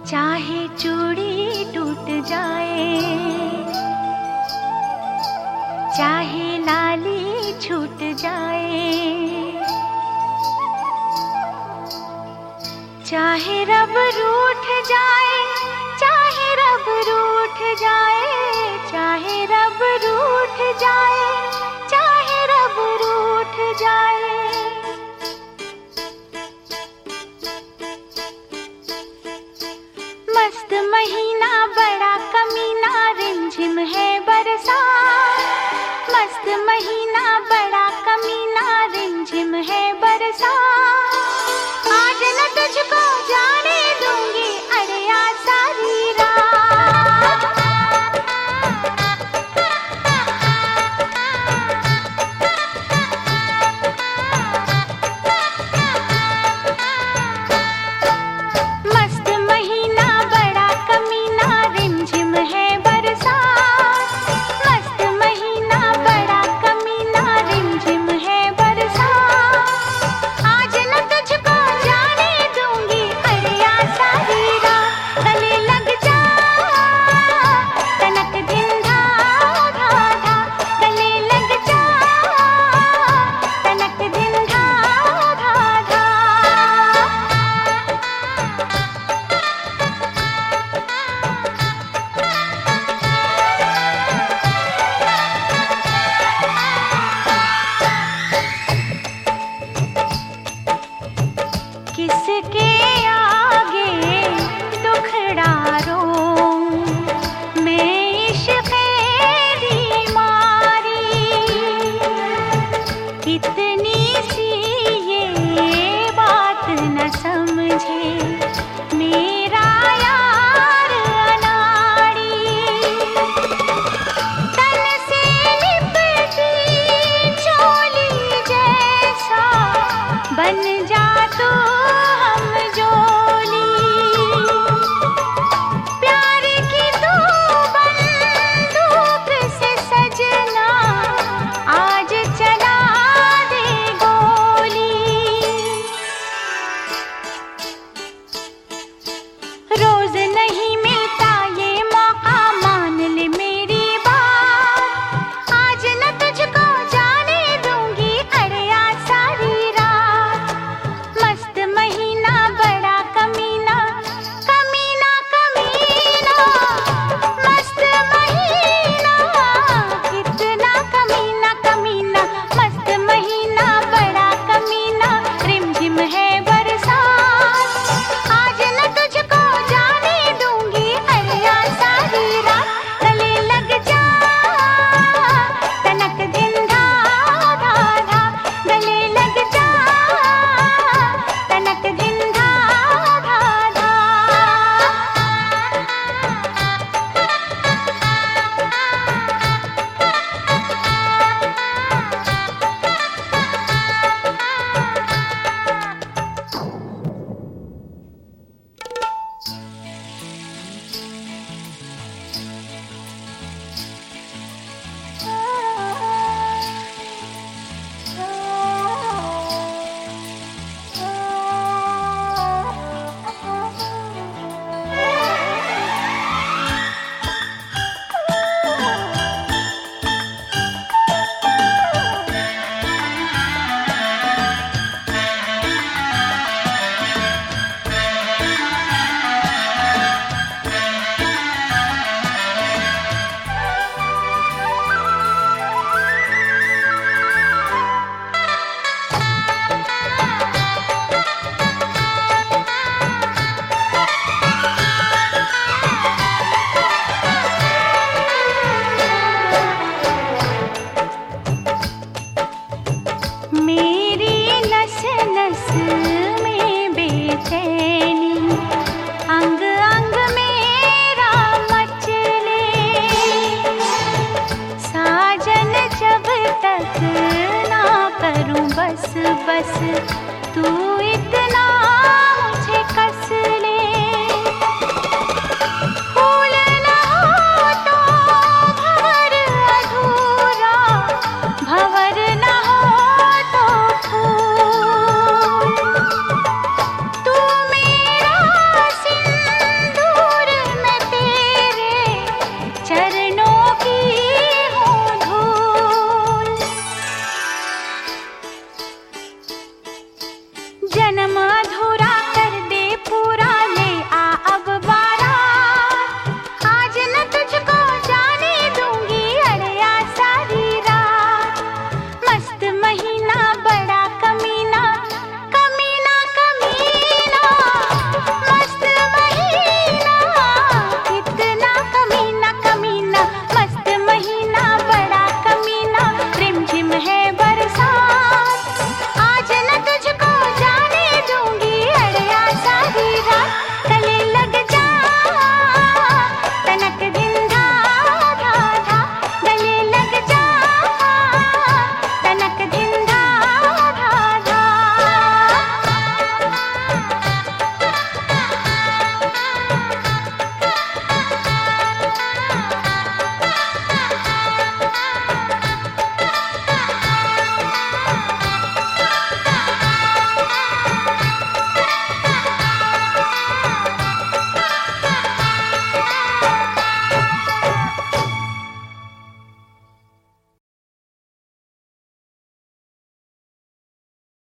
चाहे चूड़ी टूट जाए, चाहे लाली छूट जाए, चाहे रब रूठ जाए, चाहे रब रूठ जाए, चाहे रब रूठ जाए, चाहे रब रूठ जाए। मस्त महीना बड़ा कमीना, रिमझिम है बरसात। मस्त महीना बड़ा कमीना, रिमझिम है बरसात। आज न तुझको जाने दूंगी अरे आ सारी रात। मस्त महीना बड़ा कमीना, रिमझिम है बरसात। मस्त महीना बड़ा कमीना, रिमझिम है बरसात। आज न तुझको जाने दूंगी अरे आ सारी रात। गले लग जा तनक दिन धा धा धा, गले लग जा तनक दिन धा धा धा। किसके आगे दुखड़ा रोऊं मैं इश्क़े बीमारी। इतनी सी ये बात न समझे